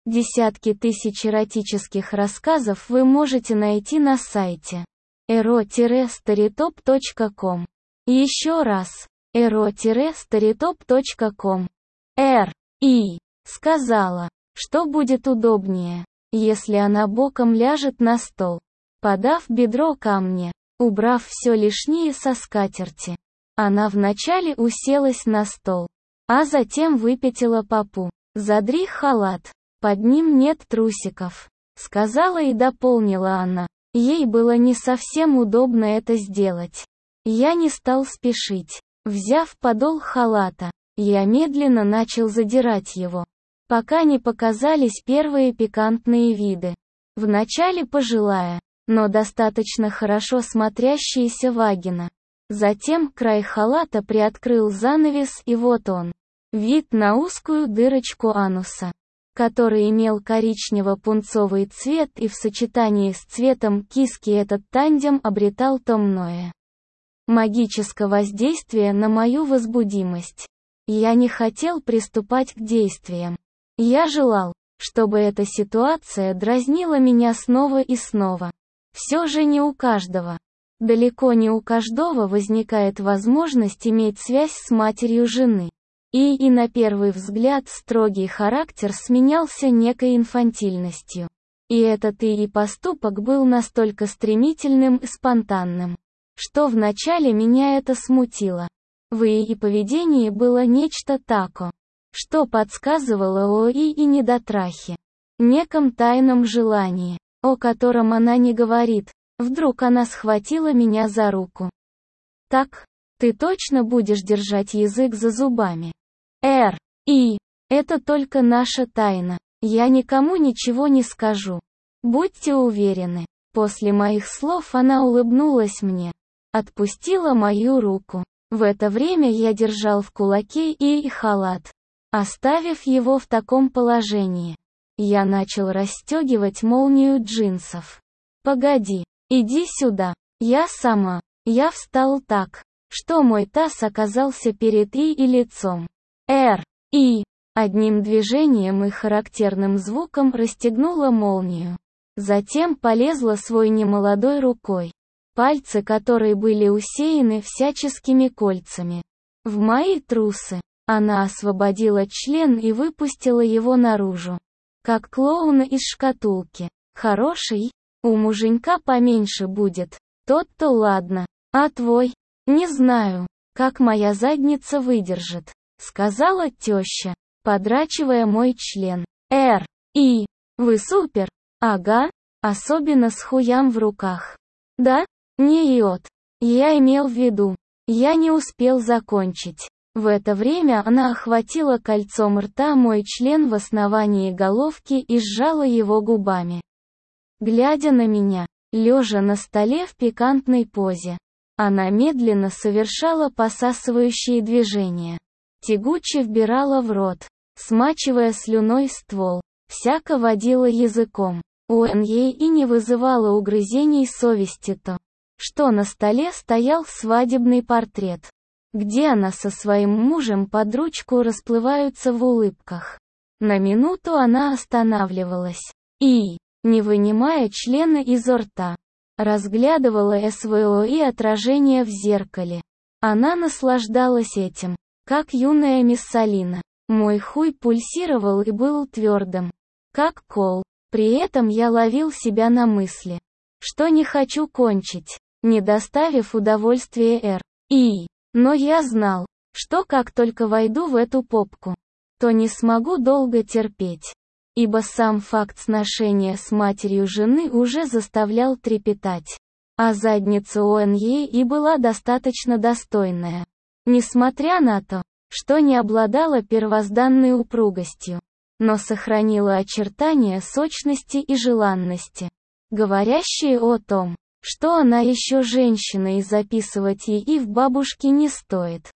Десятки тысяч эротических рассказов вы можете найти на сайте ero-storytop.com. Еще раз. ero-storytop.com. И сказала, что будет удобнее, если она боком ляжет на стол, подав бедро ко мне, убрав все лишнее со скатерти. Она вначале уселась на стол, а затем выпятила попу. «Задри халат, под ним нет трусиков», — сказала и дополнила она. Ей было не совсем удобно это сделать. Я не стал спешить. Взяв подол халата, я медленно начал задирать его, пока не показались первые пикантные виды. Вначале пожилая, но достаточно хорошо смотрящаяся вагина. Затем край халата приоткрыл занавес, и вот он. Вид на узкую дырочку ануса, который имел коричнево-пунцовый цвет, и в сочетании с цветом киски этот тандем обретал томное магическое воздействие на мою возбудимость. Я не хотел приступать к действиям. Я желал, чтобы эта ситуация дразнила меня снова и снова. Все же не у каждого, далеко не у каждого возникает возможность иметь связь с матерью жены. И на первый взгляд строгий характер сменялся некой инфантильностью. И этот и поступок был настолько стремительным и спонтанным, что вначале меня это смутило. В и поведении было нечто тако, что подсказывало о и недотрахе, неком тайном желании, о котором она не говорит. Вдруг она схватила меня за руку. «Так, ты точно будешь держать язык за зубами?» Это только наша тайна. Я никому ничего не скажу. Будьте уверены». После моих слов она улыбнулась мне, отпустила мою руку. В это время я держал в кулаке и халат. Оставив его в таком положении, я начал расстегивать молнию джинсов. «Погоди, иди сюда». Я сама. Я встал так, что мой таз оказался перед и лицом. Одним движением и характерным звуком расстегнула молнию. Затем полезла свой немолодой рукой, пальцы которой были усеяны всяческими кольцами, в мои трусы. Она освободила член и выпустила его наружу, как клоуна из шкатулки. «Хороший? У муженька поменьше будет. Тот-то ладно. А твой? Не знаю, как моя задница выдержит», — сказала теща, подрачивая мой член. Вы супер. Ага, особенно с хуям в руках. Да? Не йод. Я имел в виду. Я не успел закончить. В это время она охватила кольцом рта мой член в основании головки и сжала его губами. Глядя на меня, лежа на столе в пикантной позе, она медленно совершала посасывающие движения. Тягуче вбирала в рот, смачивая слюной ствол, всяко водила языком. Ей и не вызывало угрызений совести то, что на столе стоял свадебный портрет, где она со своим мужем под ручку расплываются в улыбках. На минуту она останавливалась и, не вынимая члена изо рта, разглядывала СВО и отражение в зеркале. Она наслаждалась этим, как юная Миссалина. Мой хуй пульсировал и был твердым, как кол. При этом я ловил себя на мысли, что не хочу кончить, не доставив удовольствия Но я знал, что как только войду в эту попку, то не смогу долго терпеть, ибо сам факт сношения с матерью жены уже заставлял трепетать, а задница ей и была достаточно достойная, несмотря на то, что не обладала первозданной упругостью, но сохранила очертания сочности и желанности, говорящие о том, что она еще женщина, и записывать ей в бабушки не стоит.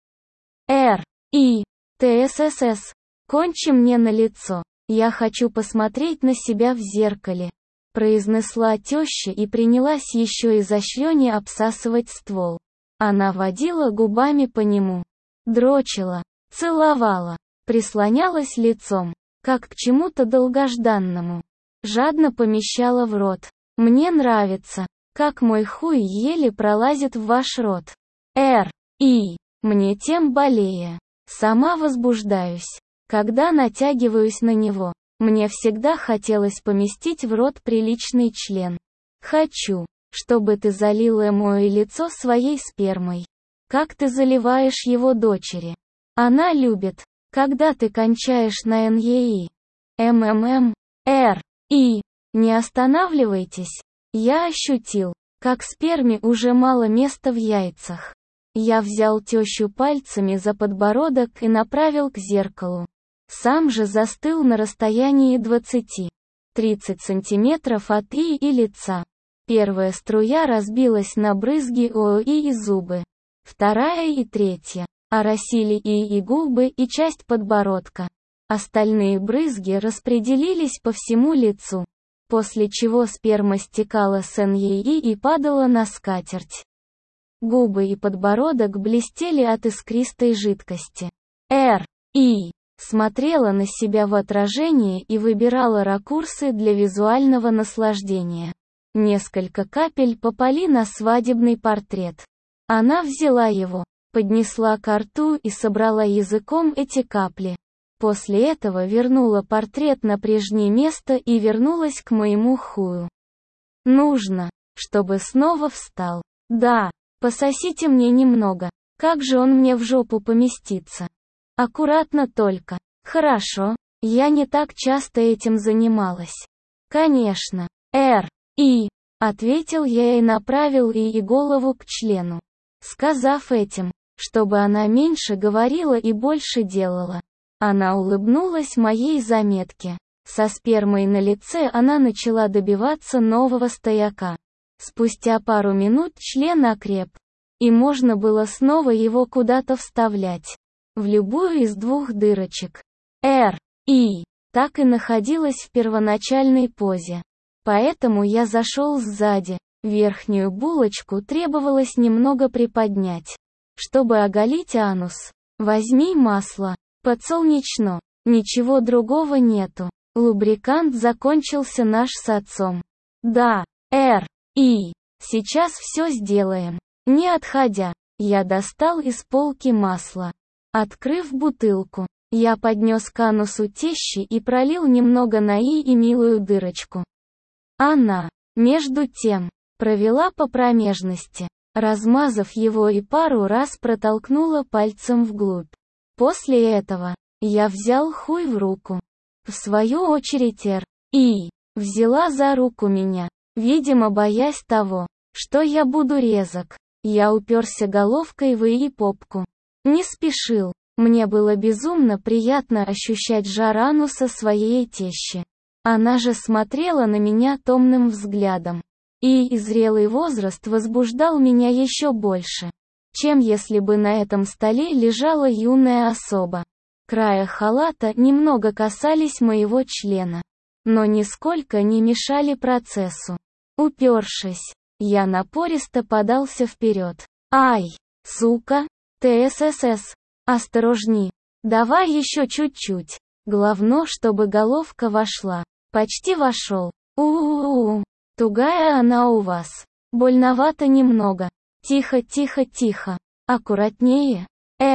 ТСС. Кончи мне на лицо. Я хочу посмотреть на себя в зеркале, произнесла теща и принялась еще изощреннее обсасывать ствол. Она водила губами по нему, дрочила, целовала, прислонялась лицом, как к чему-то долгожданному. Жадно помещала в рот. Мне нравится, как мой хуй еле пролазит в ваш рот. Мне тем более. Сама возбуждаюсь, когда натягиваюсь на него. Мне всегда хотелось поместить в рот приличный член. Хочу, чтобы ты залила мое лицо своей спермой. Как ты заливаешь его дочери. Она любит, когда ты кончаешь на НЕИ. Не останавливайтесь. Я ощутил, как сперме уже мало места в яйцах. Я взял тещу пальцами за подбородок и направил к зеркалу. Сам же застыл на расстоянии 20-30 сантиметров от и лица. Первая струя разбилась на брызги ОИ и зубы. Вторая и третья оросили и губы, и часть подбородка. Остальные брызги распределились по всему лицу, после чего сперма стекала с НЕИ и падала на скатерть. Губы и подбородок блестели от искристой жидкости. Смотрела на себя в отражении и выбирала ракурсы для визуального наслаждения. Несколько капель попали на свадебный портрет. Она взяла его, поднесла ко рту и собрала языком эти капли. После этого вернула портрет на прежнее место и вернулась к моему хую. Нужно, чтобы снова встал. Да, пососите мне немного. Как же он мне в жопу поместится? Аккуратно только. Хорошо, я не так часто этим занималась. Конечно. Ответил я и направил и голову к члену. Сказав этим, чтобы она меньше говорила и больше делала. Она улыбнулась моей заметке. Со спермой на лице она начала добиваться нового стояка. Спустя пару минут член окреп, и можно было снова его куда-то вставлять. В любую из двух дырочек. Так и находилась в первоначальной позе. Поэтому я зашел сзади. Верхнюю булочку требовалось немного приподнять. Чтобы оголить анус, возьми масло. Подсолнечно. Ничего другого нету. Лубрикант закончился наш с отцом. Да, сейчас все сделаем. Не отходя, я достал из полки масло. Открыв бутылку, я поднес к анусу тещи и пролил немного на и милую дырочку. Она, между тем, провела по промежности, размазав его и пару раз протолкнула пальцем вглубь. После этого, я взял хуй в руку. В свою очередь взяла за руку меня, видимо боясь того, что я буду резок. Я уперся головкой в и попку. Не спешил. Мне было безумно приятно ощущать жар ануса своей тещи. Она же смотрела на меня томным взглядом. И зрелый возраст возбуждал меня еще больше, чем если бы на этом столе лежала юная особа. Края халата немного касались моего члена, но нисколько не мешали процессу. Упершись, я напористо подался вперед. Сука, ТССС, осторожней. Давай еще чуть-чуть. Главное, чтобы головка вошла. Почти вошел. Тугая она у вас. Больновато немного. Тихо, тихо, тихо. Аккуратнее.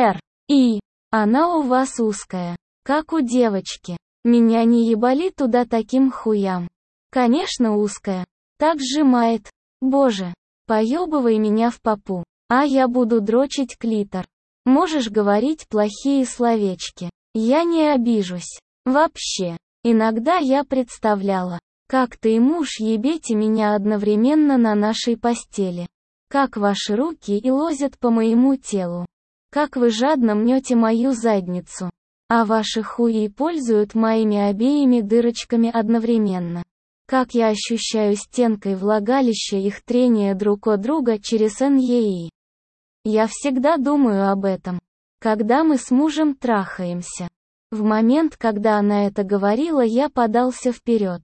Она у вас узкая. Как у девочки. Меня не ебали туда таким хуям. Конечно узкая. Так сжимает. Боже. Поебывай меня в попу. А я буду дрочить клитор. Можешь говорить плохие словечки. Я не обижусь. Вообще. Иногда я представляла, как ты и муж ебете меня одновременно на нашей постели. Как ваши руки и лозят по моему телу. Как вы жадно мнете мою задницу. А ваши хуи пользуют моими обеими дырочками одновременно. Как я ощущаю стенкой влагалища их трение друг от друга через НЕИ. Я всегда думаю об этом, когда мы с мужем трахаемся. В момент, когда она это говорила, я подался вперед.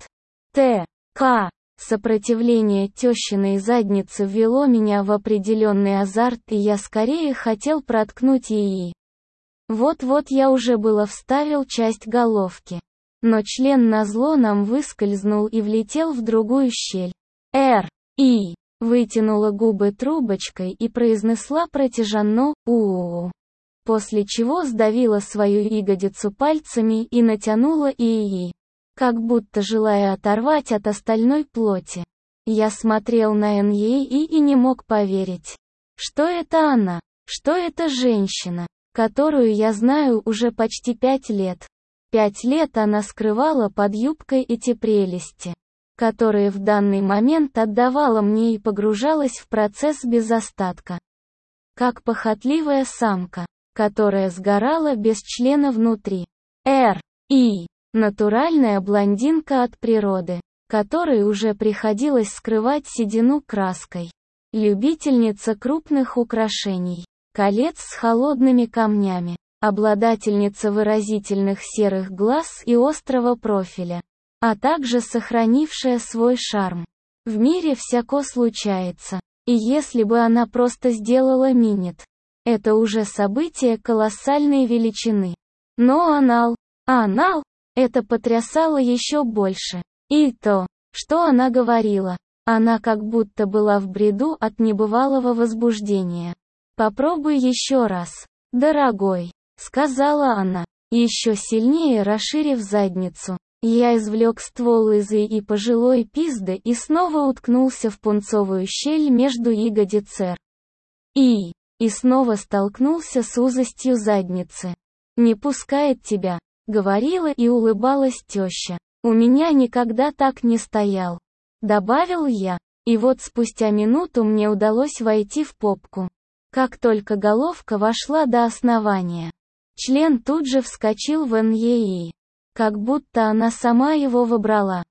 Сопротивление тещиной задницы ввело меня в определенный азарт, и я скорее хотел проткнуть ей. Вот-вот я уже было вставил часть головки. Но член назло нам выскользнул и влетел в другую щель. И вытянула губы трубочкой и произнесла протяженно «у-у-у», после чего сдавила свою ягодицу пальцами и натянула ии, как будто желая оторвать от остальной плоти. Я смотрел на Ньеи и не мог поверить, что это она, что это женщина, которую я знаю уже почти 5 лет. 5 лет она скрывала под юбкой эти прелести, которые в данный момент отдавала мне и погружалась в процесс без остатка. Как похотливая самка, которая сгорала без члена внутри. Натуральная блондинка от природы, которой уже приходилось скрывать седину краской. Любительница крупных украшений, колец с холодными камнями, обладательница выразительных серых глаз и острого профиля, а также сохранившая свой шарм. В мире всяко случается, и если бы она просто сделала минет, это уже событие колоссальной величины. Но анал, это потрясало еще больше. И то, что она говорила, она как будто была в бреду от небывалого возбуждения. «Попробуй еще раз, дорогой», — сказала она, еще сильнее расширив задницу. Я извлек ствол из и пожилой пизды и снова уткнулся в пунцовую щель между ягодиц и снова столкнулся с узостью задницы. «Не пускает тебя», — говорила и улыбалась теща. «У меня никогда так не стоял», — добавил я. И вот спустя минуту мне удалось войти в попку. Как только головка вошла до основания, член тут же вскочил в Ньеи, как будто она сама его выбрала.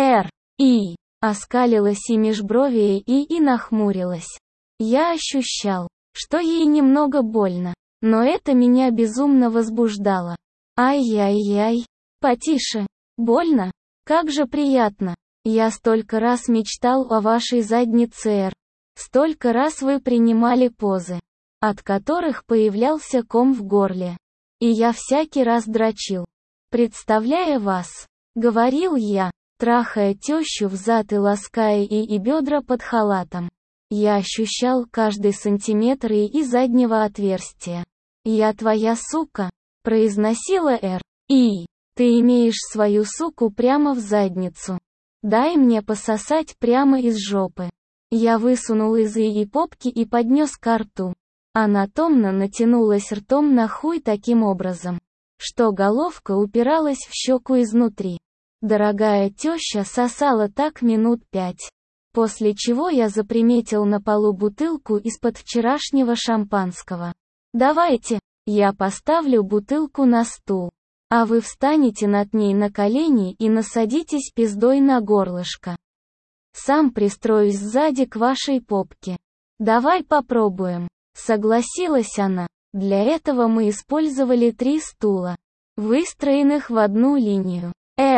Оскалилась и межбровие и нахмурилась. Я ощущал, что ей немного больно, но это меня безумно возбуждало. Ай-яй-яй, потише. Больно? Как же приятно. Я столько раз мечтал о вашей заднице, Столько раз вы принимали позы, от которых появлялся ком в горле. И я всякий раз дрочил, представляя вас. Говорил я, трахая тещу взад и лаская и бедра под халатом. Я ощущал каждый сантиметр и заднего отверстия. «Я твоя сука», — произносила «Ты имеешь свою суку прямо в задницу. Дай мне пососать прямо из жопы». Я высунул из и попки и поднес ко рту. Она томно натянулась ртом на хуй таким образом, что головка упиралась в щеку изнутри. Дорогая теща сосала так минут 5. После чего я заприметил на полу бутылку из-под вчерашнего шампанского. «Давайте, я поставлю бутылку на стул, а вы встанете над ней на колени и насадитесь пиздой на горлышко. Сам пристроюсь сзади к вашей попке. Давай попробуем», — согласилась она. Для этого мы использовали 3 стула, выстроенных в одну линию.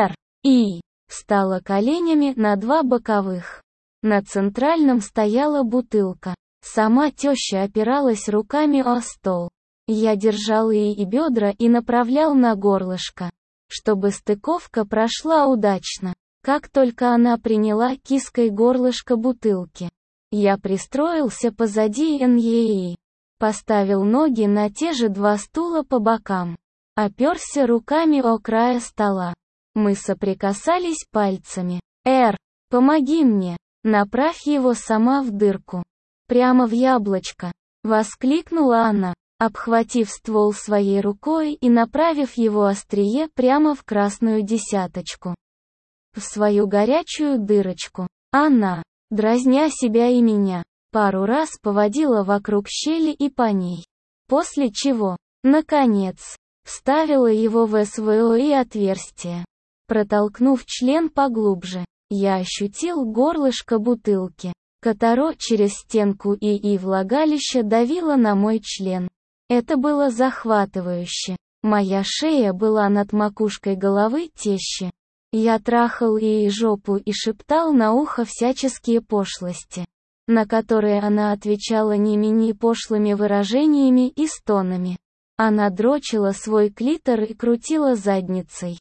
Встала коленями на 2 боковых. На центральном стояла бутылка. Сама теща опиралась руками о стол. Я держал и бедра и направлял на горлышко, чтобы стыковка прошла удачно. Как только она приняла киской горлышко бутылки, я пристроился позади Ньеи, поставил ноги на те же 2 стула по бокам, оперся руками о края стола. Мы соприкасались пальцами. Помоги мне, направь его сама в дырку. Прямо в яблочко, воскликнула она, обхватив ствол своей рукой и направив его острие прямо в красную десяточку. В свою горячую дырочку. Она, дразня себя и меня, пару раз поводила вокруг щели и по ней. После чего, наконец, вставила его в СВО отверстие. Протолкнув член поглубже, я ощутил горлышко бутылки, которое через стенку и влагалище давило на мой член. Это было захватывающе. Моя шея была над макушкой головы тещи. Я трахал и жопу и шептал на ухо всяческие пошлости, на которые она отвечала не менее пошлыми выражениями и стонами. Она дрочила свой клитор и крутила задницей,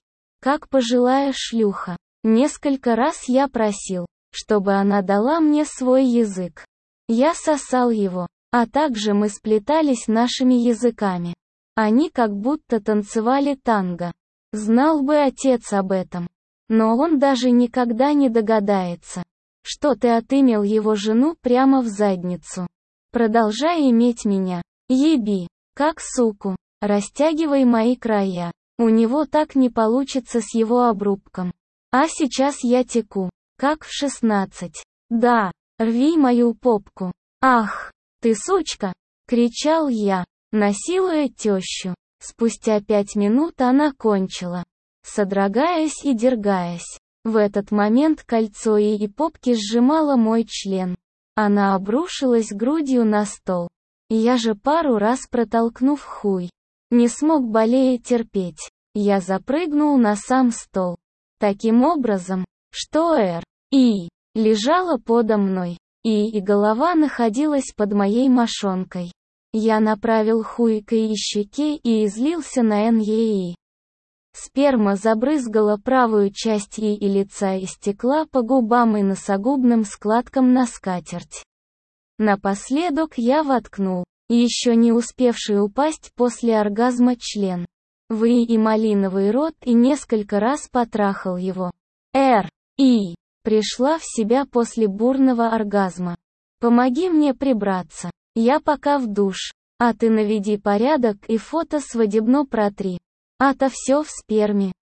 как пожилая шлюха. Несколько раз я просил, чтобы она дала мне свой язык. Я сосал его, а также мы сплетались нашими языками. Они как будто танцевали танго. Знал бы отец об этом. Но он даже никогда не догадается, что ты отымел его жену прямо в задницу. Продолжай иметь меня. Еби, как суку. Растягивай мои края. У него так не получится с его обрубком. А сейчас я теку, как в 16. Да, рви мою попку. Ах, ты сучка! Кричал я, насилуя тещу. Спустя 5 минут она кончила, содрогаясь и дергаясь. В этот момент кольцо и попки сжимало мой член. Она обрушилась грудью на стол. Я же пару раз протолкнув хуй, не смог более терпеть. Я запрыгнул на сам стол. Таким образом, что И лежала подо мной, и голова находилась под моей мошонкой. Я направил хуй к ее щеке и излился на НЕИ. Сперма забрызгала правую часть и лица и стекла по губам и носогубным складкам на скатерть. Напоследок я воткнул, еще не успевший упасть после оргазма член, в и малиновый рот и несколько раз потрахал его. И пришла в себя после бурного оргазма. Помоги мне прибраться. Я пока в душ. А ты наведи порядок и фото свадебно протри. А то все в сперме.